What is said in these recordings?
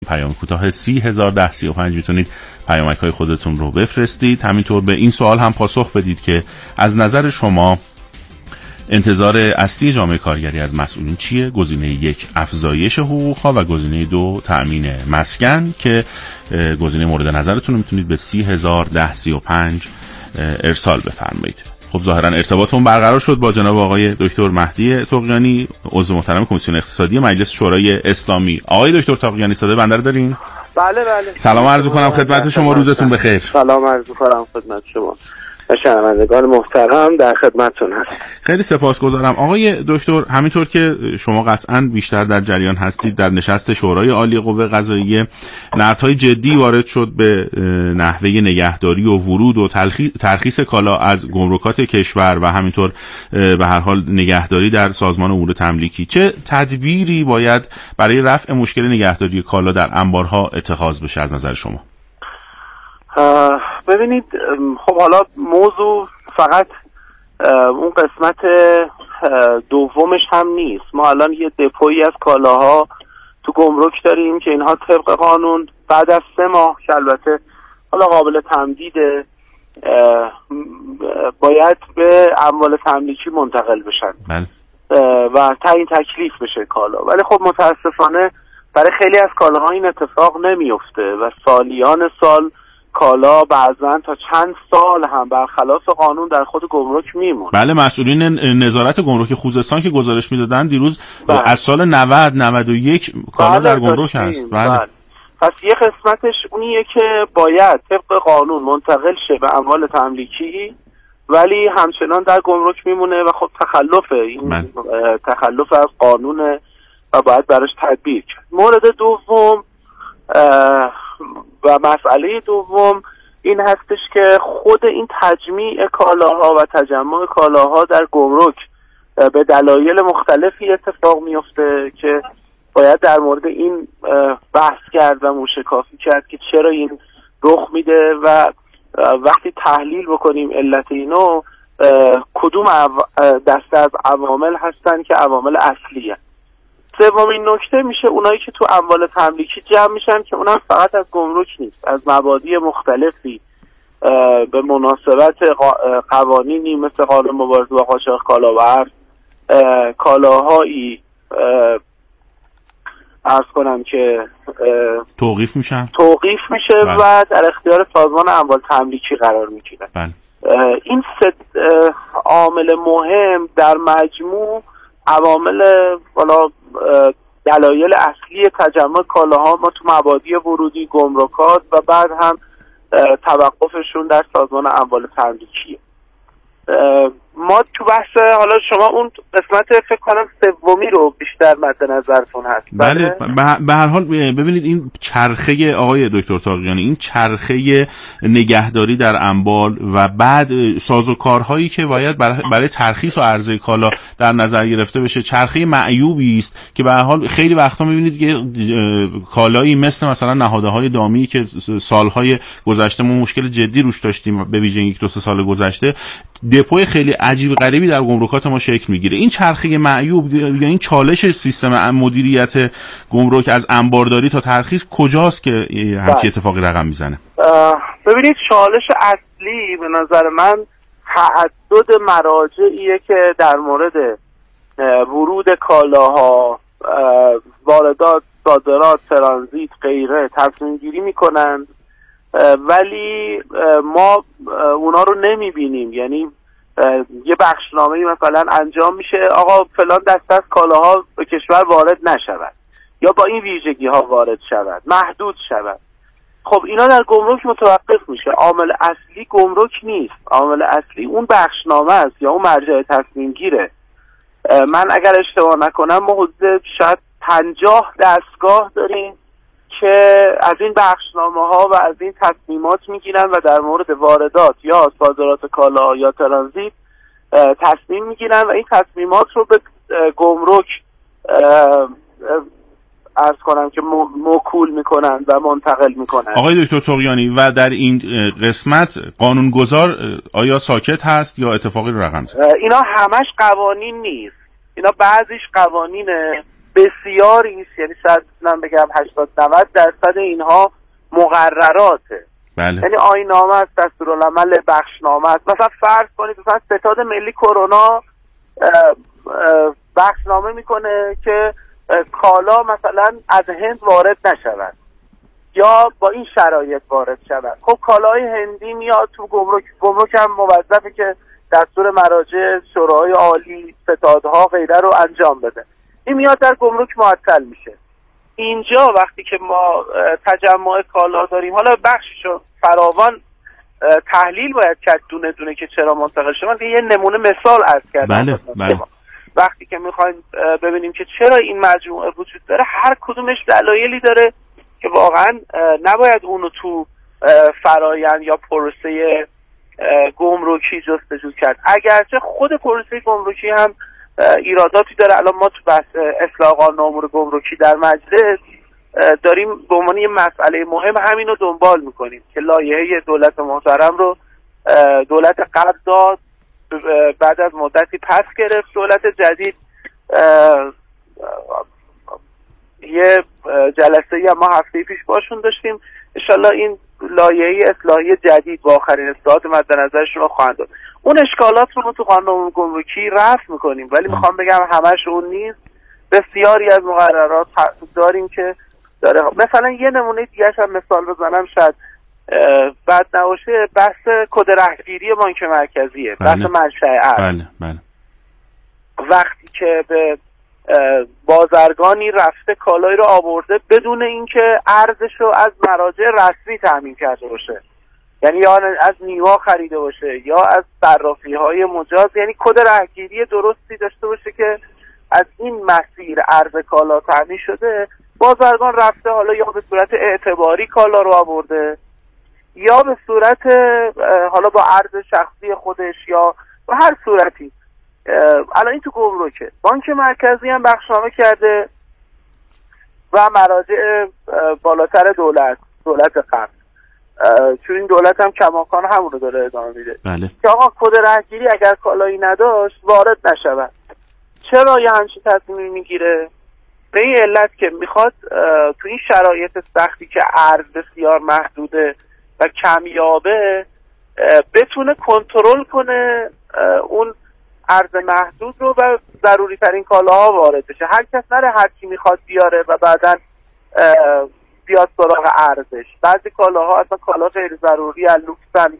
پیام کوتاه 301035 میتونید پیامک‌های خودتون رو بفرستید. همینطور به این سوال هم پاسخ بدید که از نظر شما انتظار اصلی جامعه کارگری از مسئولین چیه؟ گزینه 1 افزایش حقوق‌ها و گزینه 2 تأمین مسکن، که گزینه مورد نظرتون رو میتونید به 301035 ارسال بفرمایید. خب ظاهرا ارتباطمون برقرار شد با جناب آقای دکتر مهدی طغیانی، عضو محترم کمیسیون اقتصادی مجلس شورای اسلامی. آقای دکتر طغیانی صدای بنده رو دارین؟ بله. سلام عرض می‌کنم خدمت شما، روزتون بخیر. سلام عرض می‌کنم خدمت شما و شنوندگان محترم، در خدمتتون هستم. خیلی سپاسگزارم آقای دکتر. همینطور که شما قطعاً بیشتر در جریان هستید، در نشست شورای عالی قوه قضاییه نقدهای جدی وارد شد به نحوه نگهداری و ورود و ترخیص کالا از گمرکات کشور و همینطور به هر حال نگهداری در سازمان امور تملیکی. چه تدبیری باید برای رفع مشکل نگهداری کالا در انبارها اتخاذ بشه از نظر شما؟ ببینید، خب حالا موضوع فقط اون قسمت دومش هم نیست. ما الان یه دپویی از کالاها تو گمرک داریم که اینها طبق قانون بعد از 3 ماه که البته حالا قابل تمدیده باید به اموال تملیکی منتقل بشن و تعیین تکلیف بشه کالا. ولی خب متاسفانه برای خیلی از کالاها این اتفاق نمیفته و سالیان سال کالا بعضن تا چند سال هم برخلاف قانون در خود گمرک میمونه. بله، مسئولین نظارت گمرک خوزستان که گزارش میدادن دیروز از سال 91 کالا در گمرک هست. بله. پس یه قسمتش اونیه که باید طبق قانون منتقل شه به اموال تملیکی، ولی همچنان در گمرک میمونه و خب تخلف از قانونه و باید براش تدبیر کرد. مورد دوم و مسئله دوم این هستش که خود این تجمیع کالاها و تجمع کالاها در گمرک به دلایل مختلفی اتفاق میفته که باید در مورد این بحث کرد و موشکافی کرد که چرا این رخ میده و وقتی تحلیل بکنیم علت اینو کدوم دسته از عوامل هستن که عوامل اصلیه. سومین نکته میشه اونایی که تو اموال تملیکی جمع میشن که اونم فقط از گمرک نیست، از مبادی مختلفی به مناسبت قوانینی مثل قانون مبارزه با قاچاق کالا و ارز کالاهایی عرض کنم که توقیف میشه و در اختیار سازمان اموال تملیکی قرار میگیرن. این 3 عامل مهم در مجموع عوامل دلایل اصلی تجمع کالاها ما تو مبادی ورودی، گمرکات و بعد هم توقفشون در سازمان اموال تملیکیه. ما تو بحث حالا شما اون قسمت فکر کنم سومی رو بیشتر مد نظرتون هست. بله. به هر حال ببینید این چرخه آقای دکتر طغیانی، این چرخه نگهداری در انبار و بعد سازوکارهایی که باید برای ترخیص و عرضه کالا در نظر گرفته بشه، چرخه معیوبی است که به هر حال خیلی وقتا می‌بینید که کالایی مثلا نهادهای دامی که سالهای گذشته ما مشکل جدی روش داشتیم، به ویژه 1-2 سال گذشته دپوی خیلی عجیب غریبی در گمرکات ما شکل میگیره. این چرخه معیوب یا این چالش سیستم مدیریت گمرک از انبارداری تا ترخیص کجاست که همچین اتفاقی رقم میزنه؟ ببینید، چالش اصلی به نظر من تعدد مراجعیه که در مورد ورود کالاها، واردات، صادرات، ترانزیت غیره تصمیم گیری میکنن ولی ما اونا رو نمیبینیم. یعنی یه بخشنامه‌ای مثلا انجام میشه آقا فلان دسته از کالاها به کشور وارد نشود یا با این ویژگی ها وارد شود، محدود شود. خب اینا در گمرک متوقف میشه. عامل اصلی گمرک نیست، عامل اصلی اون بخشنامه است یا اون مرجع تصمیم گیره. من اگر اشتباه نکنم ما حدود شاید 50 دستگاه داریم که از این بخشنامه ها و از این تصمیمات میگیرن و در مورد واردات یا صادرات کالا یا ترانزیت تصمیم میگیرن و این تصمیمات رو به گمرک عرض کنم که موکول میکنن و منتقل میکنن. آقای دکتر طغیانی، و در این قسمت قانونگذار آیا ساکت هست یا اتفاقی رو رقم زد؟ اینا همش قوانین نیست، اینا بعضیش قوانینه بسیاریش، یعنی شاید من بگم 80-90% اینها مقرراته. بله. یعنی آیین‌نامه است، دستورالعمل بخشنامه است. مثلا فرض کنید مثلا ستاد ملی کرونا بخشنامه میکنه که کالا مثلا از هند وارد نشود یا با این شرایط وارد شود. خب کالای هندی میاد تو گمرک هم موظفه که دستور مراجع شورای عالی ستادها غیره رو انجام بده. این میاد در گمرک معطل میشه. اینجا وقتی که ما تجمع کالا داریم، حالا بخششو فراوان تحلیل باید کرد دونه دونه که چرا منتقل شد. من یه نمونه مثال عرض کردم. بله. وقتی که میخوایم ببینیم که چرا این مجموعه وجود داره، هر کدومش دلایلی داره که واقعا نباید اونو تو فرایند یا پروسه گمرکی جستجو کرد. اگرچه خود پروسه گمرکی هم ایراداتی داره. الان ما تو بحث اصلاح قانون امور گمرکی در مجلس داریم به عنوان یه مسئله مهم همین رو دنبال میکنیم که لایحه دولت محترم رو دولت قبل داد، بعد از مدتی پس گرفت. دولت جدید یه جلسه ای ما هفته پیش باشون داشتیم. انشالله این لایحه اصلاحی جدید با آخرین اصلاحات مد نظرشون رو خواهند داد. اون اشکالات رو تو قانون گمرکی رفع میکنیم، ولی میخوام بگم همش اون نیست. بسیاری از مقررات داریم که داره. مثلا یه نمونه دیگه هم مثال بزنم شاید بد نباشه، بحث کد رهگیری بانک مرکزیه. بحث منشأ ارز. بله. وقتی که به بازرگانی رفته کالایی رو آورده بدون اینکه ارزش رو از مراجع رسمی تامین کرده باشه، یعنی یا از نیوا خریده باشه یا از صرافی‌های مجاز، یعنی کد رهگیری درستی داشته باشه که از این مسیر ارز کالا تامین شده، بازرگان رفته حالا یا به صورت اعتباری کالا رو آورده یا به صورت حالا با ارز شخصی خودش یا به هر صورتی. الان این تو گمرکه. بانک مرکزی هم بخشنامه کرده و مراجع بالاتر دولت قبل، چون این دولت هم کماکان همون رو داره ادامه میده. بله. که آقا کد رهگیری اگر کالایی نداشت وارد نشود. چرا یه همچین تصمیمی میگیره؟ به این علت که میخواد تو این شرایط سختی که ارز بسیار محدوده و کمیابه بتونه کنترل کنه اون ارز محدود رو و ضروری ترین کالاها وارد بشه. هر کس نره هر کی میخواد بیاره و بعدن بیاد سراغ ارزش. بعضی کالاها اصلا کالا غیر ضروری لوکسن،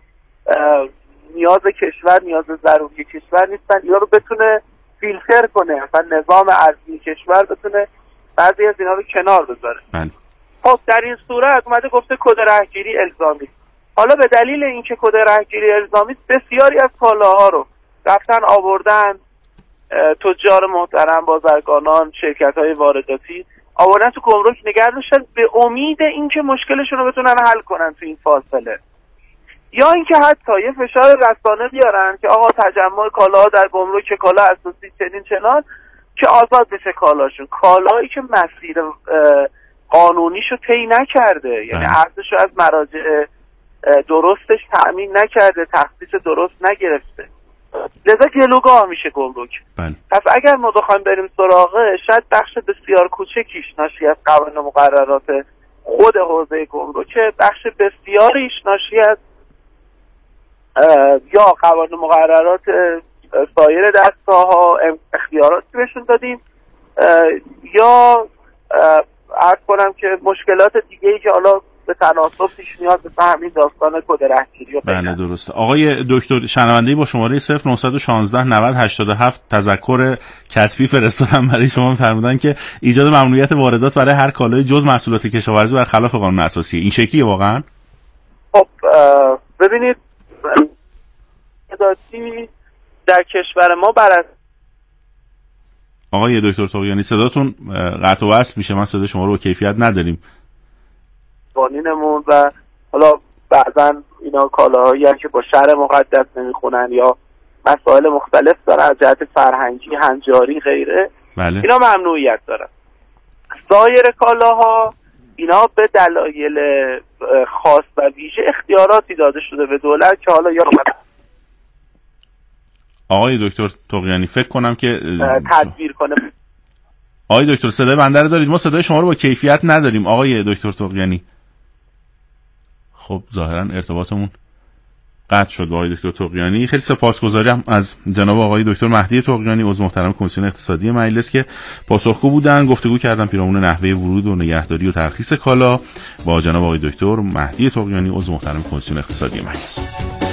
نیاز کشور نیاز ضروری کشور نیستن، اینا رو بتونه فیلتر کنه، اصلا نظام ارزی کشور بتونه بعضی از اینا رو کنار بذاره. خب در این صورت اومده گفته کد رهگیری الزامی. حالا به دلیل اینکه کد رهگیری الزامی بسیاری از کالاها رو رفتن آوردن، تجار محترم، بازرگانان، شرکت‌های وارداتی آوردن تو گمرک نگه داشتن به امید اینکه مشکلشون رو بتونن حل کنن تو این فاصله، یا اینکه حتی یه فشار رسانه بیارن که آقا تجمع کالاها در گمرک کالا اساسی چنین چنان که آزاد بشه کالاشون. کالایی که مسیر قانونیشو طی نکرده، یعنی ارزشو از مراجع درستش تأمین نکرده، تخصیص درست نگرفته، لذا گلوگاه میشه گمرک. پس اگر ما بخوایم بریم سراغه، شاید بخش بسیار کوچکیش ناشی از قوانین و مقررات خود حوزه گمرک، بخش بسیاریش ناشی از یا قوانین و مقررات سایر دستگاه‌ها، اختیاراتی بهشون دادیم، یا عرض کنم که مشکلات دیگه‌ای که حالا به تناسب پیش میاد، مثل همین داستان کد رهگیری. بله درسته. آقای دکتر شنونده‌ای با شماره 0916 90 87 تذکر کتبی فرستادن برای شما، فرمودن که ایجاد ممنوعیت واردات برای هر کالای جز محصولات کشاورزی برخلاف قانون اساسی. این شکلیه واقعا؟ خب ببینید، وارداتی در کشور ما آقای دکتر طغیانی صداتون قطع و وصل میشه، من صدا شما رو با کیفیت نداریم. قانونمون و حالا بعضا اینا کالاهایی که با شرع مقدس نمیخونن یا مسائل مختلف دارن از جهت فرهنگی، هنجاری، غیره. بله. اینا ممنوعیت دارن. سایر کالاها اینا به دلایل خاص و ویژه اختیاراتی داده شده به دولت که حالا یا آقای دکتر طغیانی فکر کنم که تدبیر کنه. آقای دکتر صدای بنده رو دارید؟ ما صدای شما رو با کیفیت نداریم آقای دکتر طغیانی. خب ظاهرا ارتباطمون قطع شد با آقای دکتر طغیانی. خیلی سپاسگزارم از جناب آقای دکتر مهدی طغیانی عضو محترم کمیسیون اقتصادی مجلس که پاسخگو بودن. گفتگو کردن پیرامون نحوه ورود و نگهداری و ترخیص کالا با جناب آقای دکتر مهدی طغیانی عضو محترم کمیسیون اقتصادی مجلس.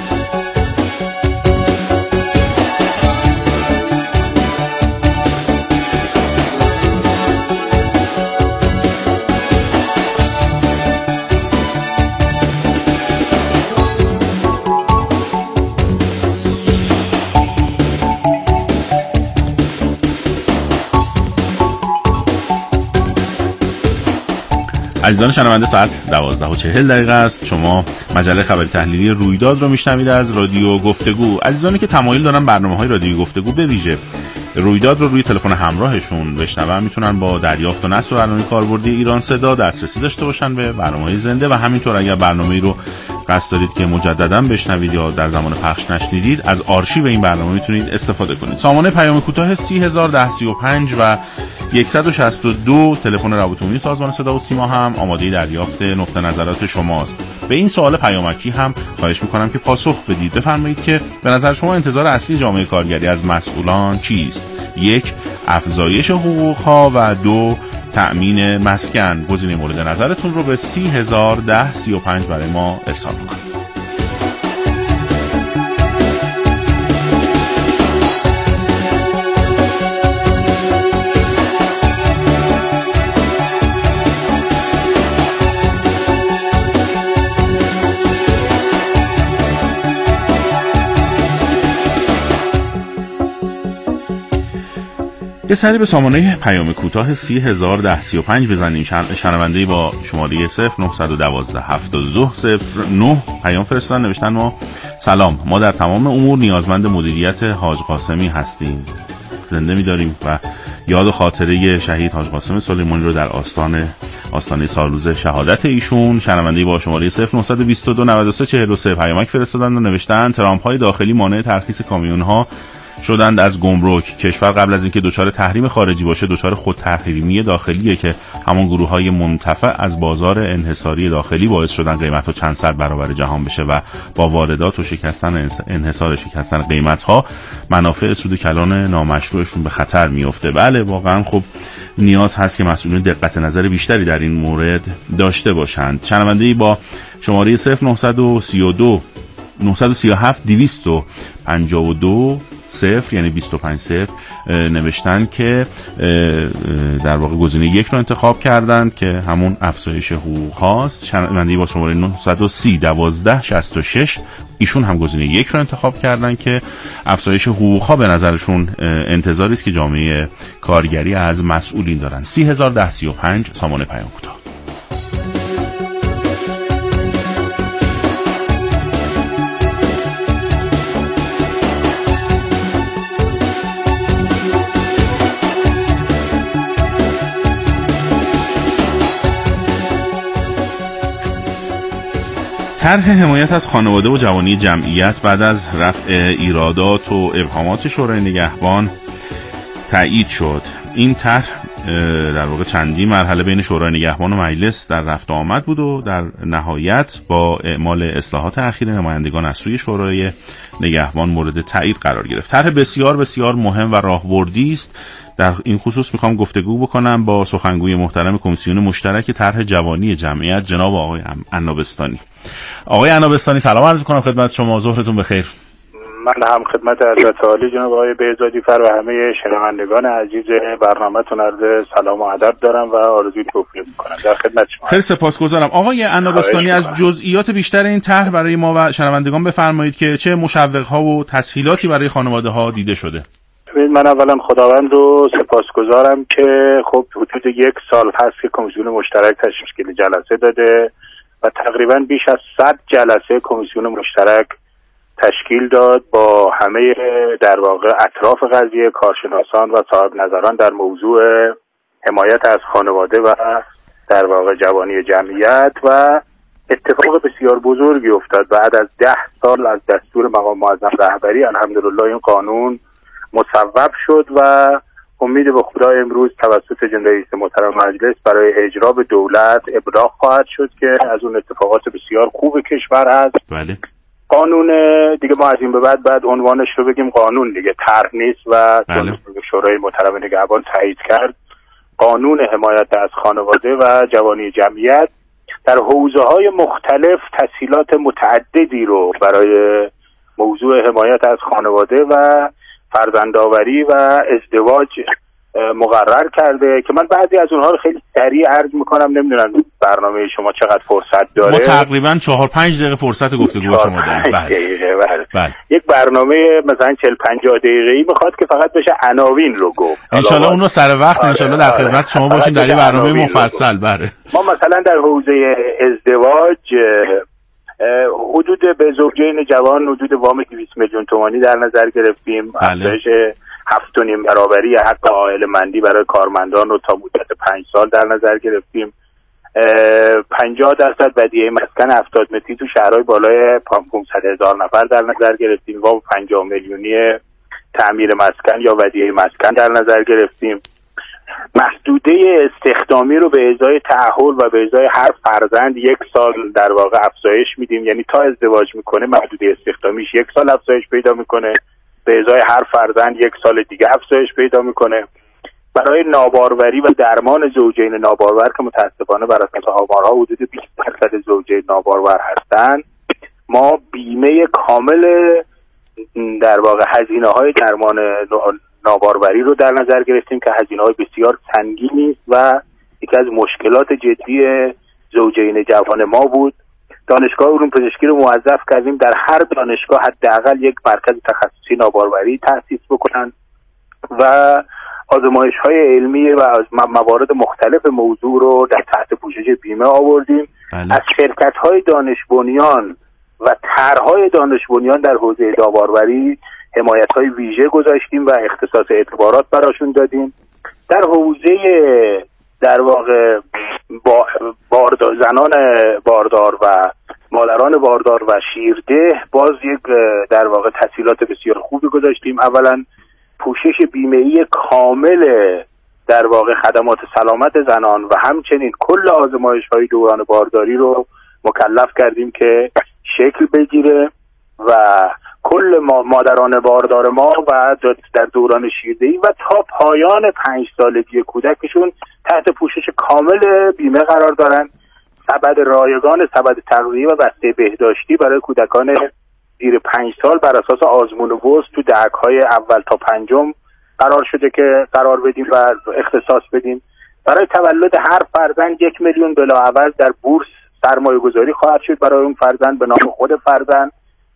عزیزان شنونده، ساعت 12:40 است. شما مجله خبری تحلیلی رویداد رو میشنوید از رادیو گفتگو. عزیزانی که تمایل دارن برنامه‌های رادیو گفتگو به ویژه رویداد رو روی تلفن همراهشون بشنون، میتونن با دریافت و نصب برنامه کاربردی ایران صدا دسترسی داشته باشن به برنامه‌های زنده و همینطور اگر برنامه‌ای رو قصد دارید که مجددا بشنوید یا در زمان پخش نشنیدید، از آرشیو این برنامه میتونید استفاده کنید. سامانه پیام کوتاه 30135 و 162 تلفن رابطه عمومی سازمان صدا و سیما هم آماده دریافت نقطه نظرات شماست. به این سوال پیامکی هم خواهش میکنم که پاسخ بدید. بفرمایید که به نظر شما انتظار اصلی جامعه کارگری از مسئولان چیست؟ 1. افزایش حقوقها و 2. تأمین مسکن. گزینه مورد نظرتون رو به 30135 برای ما ارسال کنید. یه سری به سامانه پیام کوتاه 30135 بزنیم. شنونده‌ای با شماره 0912 7209 پیام فرستادن، نوشتن ما سلام، ما در تمام امور نیازمند مدیریت حاج قاسمی هستیم. زنده می‌داریم و یاد و خاطره شهید حاج قاسم سلیمانی رو در آستانه سالروز شهادت ایشون. شنونده‌ای با شماره 0922 9343 پیامک فرستادن و نوشتن ترامپ‌های داخلی مانع ترخیص کامیون‌ها شدند از گمرک. کشور قبل از اینکه دچار تحریم خارجی باشه دچار خودتحریمی داخلیه که همون گروه‌های منتفع از بازار انحصاری داخلی باعث شدن قیمت‌ها چند صد برابر جهان بشه و با واردات و شکستن قیمت‌ها منافع سود کلان نامشروعشون به خطر میفته. بله واقعا خب نیاز هست که مسئولین دقت نظر بیشتری در این مورد داشته باشند. شنونده‌ای با شماره 0932 937 252 0 یعنی 25 0 نوشتن که در واقع گزینه 1 رو انتخاب کردند که همون افزایش حقوق هاست. شنونده‌ای با شماره 930 12 66 ایشون هم گزینه 1 رو انتخاب کردن که افزایش حقوق ها به نظرشون انتظاری است که جامعه کارگری از مسئولین دارن. 30135 سامانه پیام کوتاه. طرح حمایت از خانواده و جوانی جمعیت بعد از رفع ایرادات و ابهامات شورای نگهبان تایید شد. این طرح در واقع چندین مرحله بین شورای نگهبان و مجلس در رفت و آمد بود و در نهایت با اعمال اصلاحات اخیر نمایندگان از سوی شورای نگهبان مورد تایید قرار گرفت. طرح بسیار بسیار مهم و راهبردی است. در این خصوص میخوام گفتگو بکنم با سخنگوی محترم کمیسیون مشترک طرح جوانی جمعیت جناب آقای عنابستانی. آقای عنابستانی سلام عرض می‌کنم خدمت شما، ظهرتون بخیر. من هم خدمت حضرت عالی جناب آقای بهزادی فر و همه شنوندگان عزیز برنامه‌تون عرض سلام و ادب دارم و آرزوی توفیق می‌کنم. در خدمت شما. خیلی سپاسگزارم. آقای عنابستانی از جزئیات بیشتر این طرح برای ما و شنوندگان بفرمایید که چه مشوق‌ها و تسهیلاتی برای خانواده‌ها دیده شده. من اولا خداوند رو سپاسگزارم که خب حدود 1 سال هست که کمیسیون مشترک تشکیل جلسه داده و تقریبا بیش از 100 جلسه کمیسیون مشترک تشکیل داد با همه در واقع اطراف قضیه، کارشناسان و صاحب نظران در موضوع حمایت از خانواده و در واقع جوانی جمعیت و اتفاق بسیار بزرگی افتاد. بعد از 10 سال از دستور مقام معظم رهبری الحمدلله این قانون مصوب شد و امید به خدا امروز توسط جناب رئیس محترم مجلس برای اجرا به دولت ابلاغ خواهد شد که از اون اتفاقات بسیار خوب کشور هست. بله. قانون دیگه ما از این به بعد عنوانش رو بگیم قانون دیگه، طرح نیست و بله. شورای محترم نگهبان تایید کرد. قانون حمایت از خانواده و جوانی جمعیت در حوزه‌های مختلف تسهیلات متعددی رو برای موضوع حمایت از خانواده و فرزندآوری و ازدواج مقرر کرده که من بعضی از اونها رو خیلی سریع عرض میکنم. نمیدونم برنامه شما چقدر فرصت داره. ما تقریبا 4-5 دقیقه فرصت گفتگو شما داریم. بله. یک برنامه مثلا 40-50 دقیقه‌ای میخواد که فقط بشه عناوین رو گفت. انشالله اون رو سر وقت انشالله در خدمت شما باشیم در این برنامه مفصل. بله. ما مثلا در حوزه ازدواج حدود به زوجین جوان حدود وام 200 میلیون تومانی در نظر گرفتیم. افزایش 7.5 برابری حق عائله‌مندی برای کارمندان رو تا مدت 5 سال در نظر گرفتیم. 50% بدیهه مسکن 70 متری تو شهرهای بالای 500,000 نفر در نظر گرفتیم. وام 50 میلیونی تعمیر مسکن یا بدیهه مسکن در نظر گرفتیم. محدوده استخدامی رو به ازای تعهل و به ازای هر فرزند 1 سال در واقع افزایش میدیم، یعنی تا ازدواج میکنه محدوده استخدامیش 1 سال افزایش پیدا میکنه، به ازای هر فرزند 1 سال دیگه افزایش پیدا میکنه. برای ناباروری و درمان زوجین نابارور که متاسفانه بر اساس آمارها حدود 20% زوجین نابارور هستند، ما بیمه کامل در واقع هزینه‌های درمان ناباروری رو در نظر گرفتیم که هزینه‌های بسیار سنگینی است و یکی از مشکلات جدی زوجین جوان ما بود. دانشگاه علوم پزشکی رو موظف کردیم در هر دانشگاه حداقل یک مرکز تخصصی ناباروری تأسیس بکنن و آزمایش‌های علمی و از موارد مختلف موضوع رو در تحت پوشش بیمه آوردیم. بله. از شرکت‌های دانش بنیان و طرح‌های دانش بنیان در حوزه ناباروری حمایت‌های ویژه گذاشتیم و اختصاص اعتبارات براشون دادیم. در حوزه در واقع زنان باردار و مادران باردار و شیرده باز یک در واقع تسهیلات بسیار خوبی گذاشتیم. اولا پوشش بیمه‌ای کامل در واقع خدمات سلامت زنان و همچنین کل آزمایش‌های دوران بارداری رو مکلف کردیم که شکل بگیره و کل مادران باردار ما و در دوران شیردهی و تا پایان 5 سالگی کودکشون تحت پوشش کامل بیمه قرار دارن. سبد رایگان، سبد تغذیه و بسته بهداشتی برای کودکان زیر 5 سال بر اساس آزمون وسط تو دهک‌های اول تا 5 قرار شده که قرار بدیم و اختصاص بدیم. برای تولد هر فرزند 1 میلیون بلاعوض در بورس سرمایه گذاری خواهد شد برای اون فرزند به نام خود فرزند.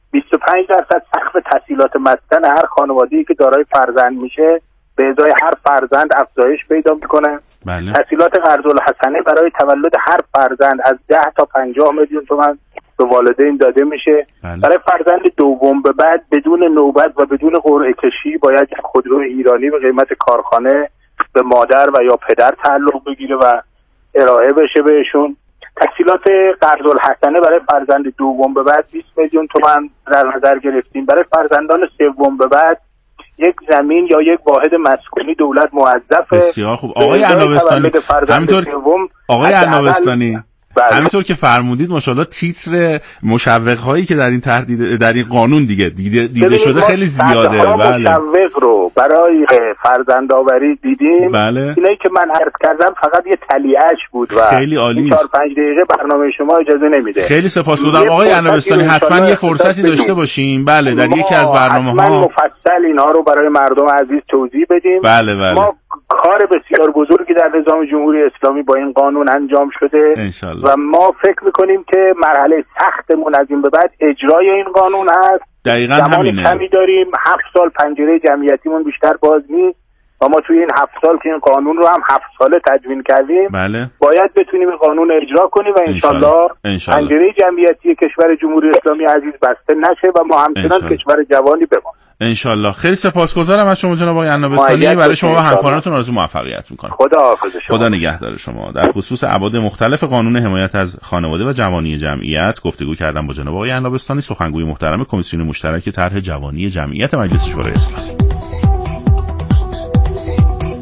25% سقف تسهیلات مسکن هر خانواده‌ای که دارای فرزند میشه به ازای هر فرزند افزایش پیدا میکنه. بله. تسهیلات قرض الحسنه برای تولد هر فرزند از 10 تا 50 میلیون تومان به والدین داده میشه. بله. برای فرزند دوم به بعد بدون نوبت و بدون قرعه کشی باید خودرو ایرانی به قیمت کارخانه به مادر و یا پدر تعلق بگیره و ارائه بشه بهشون. تسهیلات قرض الحسنه برای فرزند دوم به بعد 20 میلیون تومان در نظر گرفتیم. برای فرزندان سوم به بعد یک زمین یا یک واحد مسکونی دولت موظفه. بسیار خوب. آقای عنابستانی، همینطور آقای عنابستانی همینطور که فرمودید ماشاءالله تیتر مشوق هایی که در این در این قانون دیده شده خیلی زیاده. بله. مشوق رو برای فرزندآوری دیدیم. بله. اینایی که من عرض کردم فقط یه تلیعش بود و خیلی عالی. 4-5 دقیقه برنامه شما اجازه نمیده. خیلی سپاسگزارم آقای عنابستانی، حتما یه فرصتی داشته باشیم. بله در یکی از برنامه‌ها حتما مفصل اینها رو برای مردم عزیز توضیح بدیم. بله بله. ما کار بسیار بزرگی در نظام جمهوری اسلامی با این قانون انجام شده انشالله. و ما فکر میکنیم که مرحله سختمون از این به بعد اجرای این قانون هست. دقیقاً همینه. کمی داریم، 7 سال پنجره جمعیتیمون بیشتر باز نیست و ما توی این 7 سال که این قانون رو هم 7 ساله تدوین کردیم. بله. باید بتونیم این قانون اجرا کنیم و انشالله پنجره جمعیتی کشور جمهوری اسلامی عزیز بسته نشه و ما همچنان کشور جوانی بمانیم. انشالله. خیلی سپاسگزارم از شما جناب آقای عنابستانی. برای شما و همکارانتون آرزوی موفقیت میکنم. خدا نگهدار شما. در خصوص ابعاد مختلف قانون حمایت از خانواده و جوانی جمعیت گفتگو کردم با جناب آقای عنابستانی، سخنگوی محترم کمیسیون مشترک طرح جوانی جمعیت مجلس شورای اسلامی.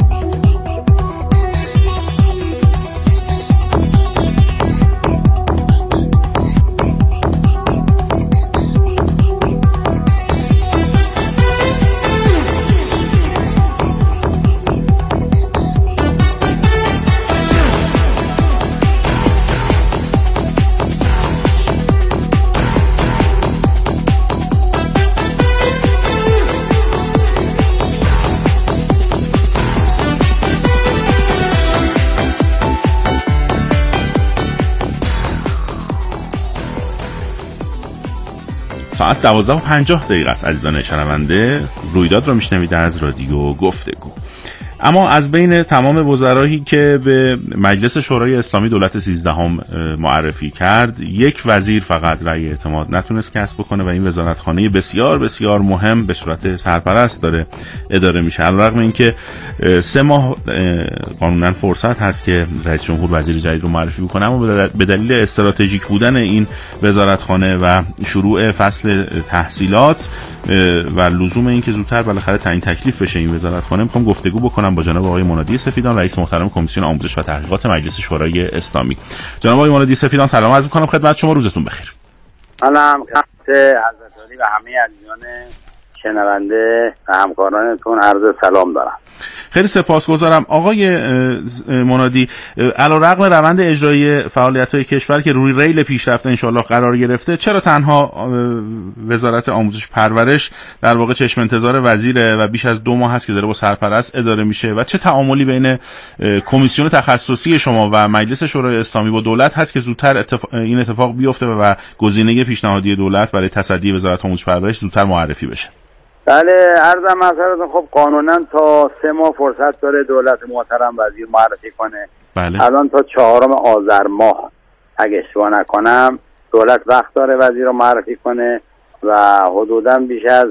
ساعت 12:50 است عزیزان شنونده. رویداد رو میشنوید از رادیو گفتگو. اما از بین تمام وزرایی که به مجلس شورای اسلامی دولت 13 معرفی کرد، یک وزیر فقط رأی اعتماد نتونست کسب بکنه و این وزارتخانه بسیار بسیار مهم به صورت سرپرست داره اداره میشه. علیرغم اینکه 3 ماه قانونا فرصت هست که رئیس جمهور وزیر جدید رو معرفی بکنه، اما به دلیل استراتژیک بودن این وزارتخانه و شروع فصل تحصیلات و لزوم این که زودتر بالاخره تعیین تکلیف بشه این وزارتخانه، میخوام گفتگو بکنم با جناب آقای منادی سفیدان، رئیس محترم کمیسیون آموزش و تحقیقات مجلس شورای اسلامی. جناب آقای منادی سفیدان سلام عرض می‌کنم خدمت شما، روزتون بخیر. سلام خدمت حضرت علی و همه عزیزان شنونده و همکارانتون عرض سلام دارم. خیلی سپاسگزارم آقای منادی. علیرغم روند اجرایی فعالیت‌های کشور که روی ریل پیشرفت انشالله قرار گرفته، چرا تنها وزارت آموزش پرورش در واقع چشم انتظار وزیره و بیش از 2 ماه هست که داره با سرپرست اداره میشه و چه تعاملی بین کمیسیون تخصصی شما و مجلس شورای اسلامی با دولت هست که زودتر این اتفاق بیفته و گزینه پیشنهادی دولت برای تصدی وزارت آموزش پرورش زودتر معرفی بشه؟ بله، عرضم حضرتون خب قانونا تا 3 ماه فرصت داره دولت محترم وزیر معرفی کنه. بله. الان تا 4 آذر ماه اگه اشتباه نکنم دولت وقت داره وزیر رو معرفی کنه و حدودا بیش از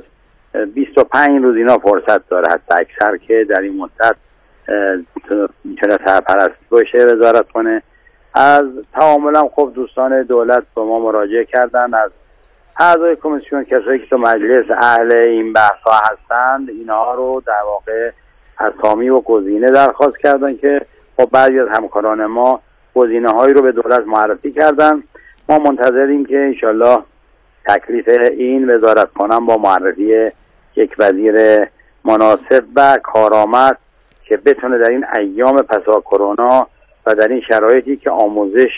25 روز اینا فرصت داره حتی اکثر که در این مدت میتونه سرپرست باشه وزارت کنه. از تعاملم خب دوستان دولت به ما مراجعه کردن، از اعضای کمیسیون کسایی که تو مجلس اهل این بحث‌ها هستند اینها رو در واقع اسامی و گزینه درخواست کردن که خب بعضی از همکاران ما گزینه‌هایی رو به دولت معرفی کردن. ما منتظریم که انشالله تکلیف این وزارت کنم با معرفی یک وزیر مناسب و کارآمد که بتونه در این ایام پسا کرونا و در این شرایطی که آموزش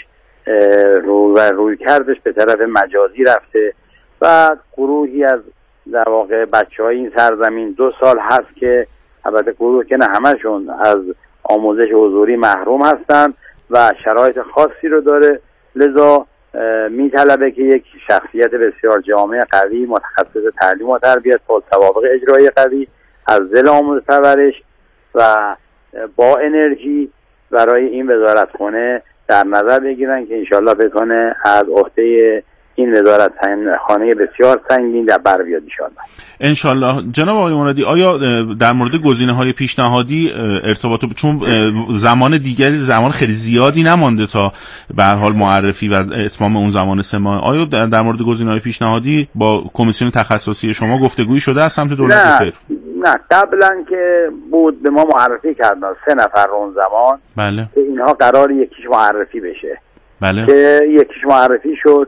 روی کردش به طرف مجازی رفته و گروهی از در واقع بچه‌های این سرزمین 2 سال هست که البته گروه که نه همشون از آموزش حضوری محروم هستن و شرایط خاصی رو داره، لذا میطلبه که یک شخصیت بسیار جامع قوی متخصص تعلیم و تربیت با سوابق اجرایی قوی از دل آموزش پرورش و با انرژی برای این وزارتخانه در نظر بگیرن که انشالله بتونه از عهده این وزارت خانه بسیار سنگین در بر بیاد انشالله. جناب آقای منادی، آیا در مورد گزینه‌های پیشنهادی ارتباط، چون زمان دیگری زمان خیلی زیادی نمانده تا به هر حال معرفی و اتمام اون زمان 3 ماه، آیا در مورد گزینه‌های پیشنهادی با کمیسیون تخصصی شما گفتگویی شده از سمت دولت؟ نه قبلا که بود به ما معرفی کردن 3 نفر رو اون زمان. بله. که اینها قرار یکیش معرفی بشه. بله. که یکیش معرفی شد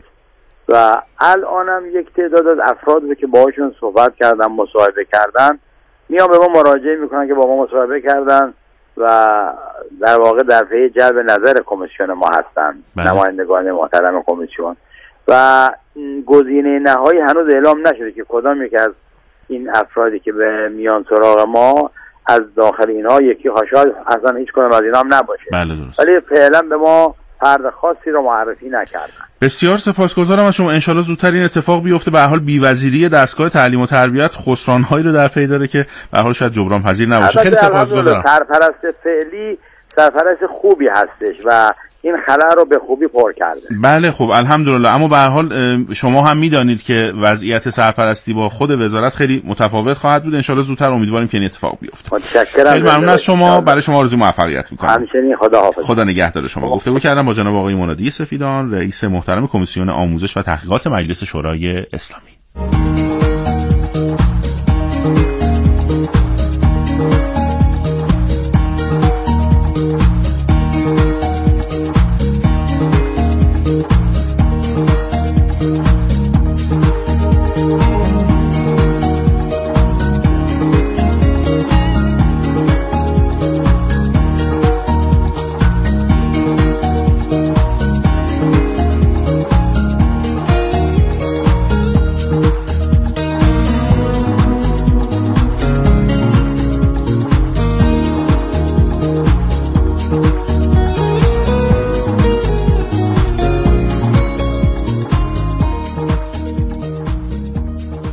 و الانم یک تعداد از افرادی که باهاشون صحبت کردن مصاحبه کردن میان به ما مراجعه میکنن که با ما مصاحبه کردن و در واقع در پی جلب نظر کمیسیون ما هستن. بله. نمایندگان محترم کمیسیون و گزینه نهایی هنوز اعلام نشده که کدام یک از این افرادی که به میان سراغ ما از داخل اینها یکی شاید اصلا هیچ کدوم از اینا هم نباشه. بله درست. ولی فعلا به ما فرد خاصی رو معرفی نکردن. بسیار سپاسگزارم از شما. انشالله زودتر این اتفاق بیفته. به هر حال بی‌وزیری دستگاه تعلیم و تربیت خسران‌هایی رو در پی داره که به هر حال شاید جبران پذیر نباشه. خیلی سپاسگزارم. سرپرست فعلی سرپرست خوبی هستش و این خلا رو به خوبی پر کرده. بله خب الحمدلله. اما به هر حال شما هم میدانید که وضعیت سرپرستی با خود وزارت خیلی متفاوت خواهد بود. انشالله زودتر امیدواریم که این اتفاق بیفته. متشکرم. خیلی ممنون از شما. برای شما آرزوی موفقیت می‌کنم. همچنین خداحافظ. خدا نگهدار شما. گفتگو کردم با جناب آقای منادی سفیدان، رئیس محترم کمیسیون آموزش و تحقیقات مجلس شورای اسلامی.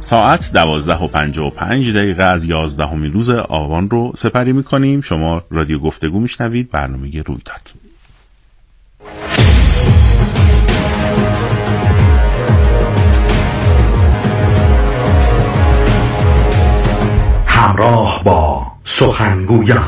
ساعت 12:55 از 11 روز آبان رو سپری می‌کنیم. شما رادیو گفتگو میشنوید، برنامه رویداد. همراه با سخنگویان.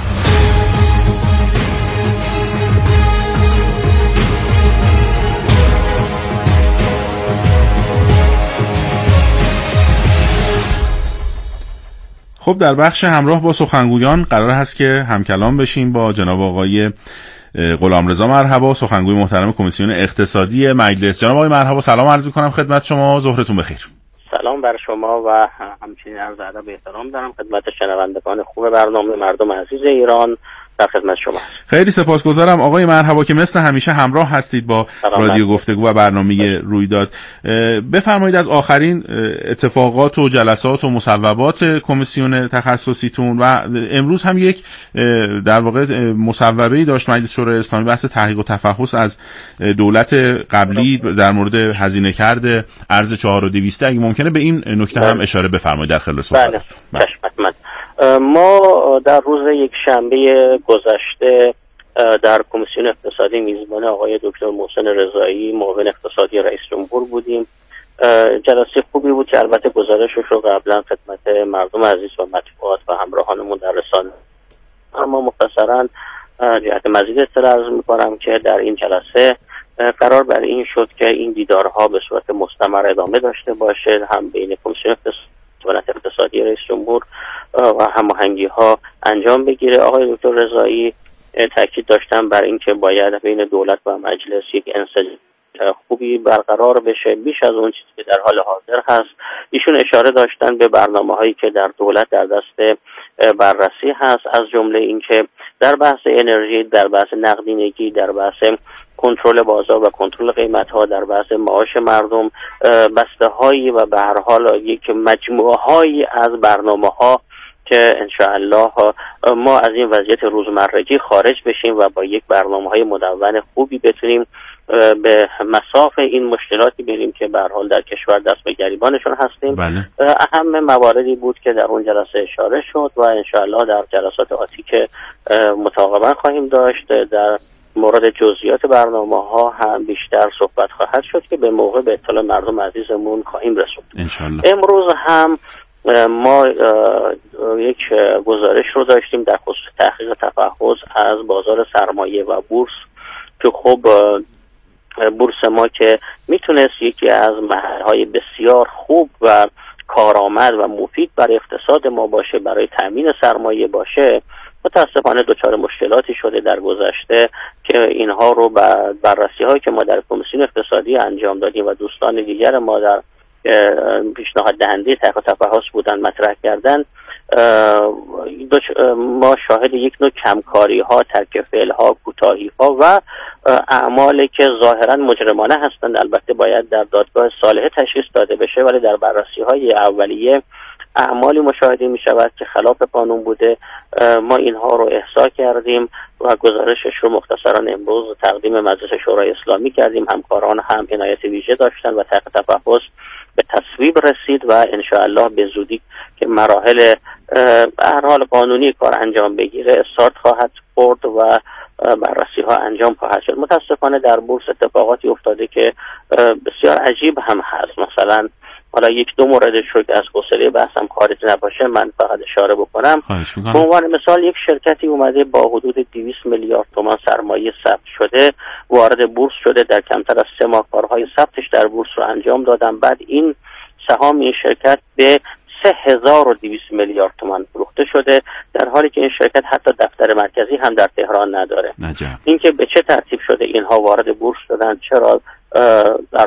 خب در بخش همراه با سخنگویان قرار هست که همکلام بشیم با جناب آقای غلامرضا مرحبا، سخنگوی محترم کمیسیون اقتصادی مجلس. جناب آقای مرحبا سلام عرض می‌کنم خدمت شما، ظهرتون بخیر. سلام بر شما و همچنین عرض ادب و احترام دارم خدمت شنوندگان خوب برنامه مردم عزیز ایران. در خدمت شما. خیلی سپاسگزارم آقای مرحبا که مثل همیشه همراه هستید با رادیو گفتگو و برنامه رویداد. بفرمایید از آخرین اتفاقات و جلسات و مصوبات کمیسیون تخصصیتون و امروز هم یک در واقع مصوبه‌ای داشت مجلس شورای اسلامی بحث تحقیق و تفحص از دولت قبلی در مورد هزینه کرده ارز 4200. اگه ممکنه به این نکته هم اشاره بفرمایید در خلال صحبتتون. بله. ما در روز یک شنبه گذشته در کمیسیون اقتصادی میزبان آقای دکتر محسن رضایی معاون اقتصادی رئیس جمهور بودیم. جلسه خوبی بود که البته گزارشش رو قبلا خدمت مردم عزیز و مطبوعات و همراهانمون در رسانه، اما مختصرا جهت مزید اطلاع عرض می‌کنم که در این جلسه قرار بر این شد که این دیدارها به صورت مستمر ادامه داشته باشه، هم بین کمیسیون اقتصادی رئیس جمهور و هماهنگی ها انجام بگیره. آقای دکتر رضایی تاکید داشتن بر اینکه باید بین دولت و مجلس یک انسجام خوبی برقرار بشه بیش از اون چیزی که در حال حاضر هست. ایشون اشاره داشتن به برنامه‌هایی که در دولت در دست بررسی هست، از جمله اینکه در بحث انرژی، در بحث نقدینگی، در بحث کنترل بازار و کنترل قیمت‌ها، در بحث معاش مردم، بسته‌هایی و به هر حال یک مجموعه‌هایی از برنامه‌ها که انشاءالله ما از این وضعیت روزمرگی خارج بشیم و با یک برنامه‌های مدون خوبی بتونیم به مصاف این مشکلاتی بریم که به هر حال در کشور دست به گریبانشون هستیم. بله. اهم مواردی بود که در اون جلسه اشاره شد و انشاءالله در جلسات آتی که متعاقبا خواهیم داشت در مورد جزئیات برنامه‌ها هم بیشتر صحبت خواهد شد که به موقع به اطلاع مردم عزیزمون خواهیم رسوند. انشاءالله. امروز هم ما یک گزارش رو داشتیم در خصوص تحقیق تفحص از بازار سرمایه و بورس که خب بورس ما که میتونست یکی از محل‌های بسیار خوب و کارآمد و مفید برای اقتصاد ما باشه، برای تامین سرمایه باشه، متاسفانه دچار مشکلاتی شده در گذشته که اینها رو بررسی هایی که ما در کمیسیون اقتصادی انجام دادیم و دوستان دیگر ما در پیشنهاد دهنده تحقیق و تفحص بودن مطرح کردن، ما شاهد یک نوع کمکاری ها، ترک فعل ها، کوتاهی ها و اعمالی که ظاهرا مجرمانه هستند البته باید در دادگاه صالحه تشخیص داده بشه، ولی در بررسی های اولیه اعمالی مشاهده می شود که خلاف قانون بوده. ما اینها رو احصا کردیم و گزارشش رو مختصرا امروز تقدیم مجلس شورای اسلامی کردیم. همکاران هم عنایت ویژه داشتن و تحقیق تفحص به تصویب رسید و انشاءالله به زودی که مراحل هر حال قانونی کار انجام بگیره استارت خواهد خورد و بررسی ها انجام خواهد شد. متاسفانه در بورس اتفاقاتی افتاده که بسیار عجیب هم هست. مثلا حالا یک دو موردش رو که از حوصله بحثم خارج نباشه من فقط اشاره بکنم. به عنوان مثال یک شرکتی اومده با حدود 200 میلیارد تومان سرمایه ثبت شده وارد بورس شده، در کمتر از 3 ماه کارهای ثبتش در بورس رو انجام دادن، بعد این سهام این شرکت به 3200 میلیارد تومان فروخته شده، در حالی که این شرکت حتی دفتر مرکزی هم در تهران نداره. اینکه به چه ترتیب شده اینها وارد بورس شدن، چرا در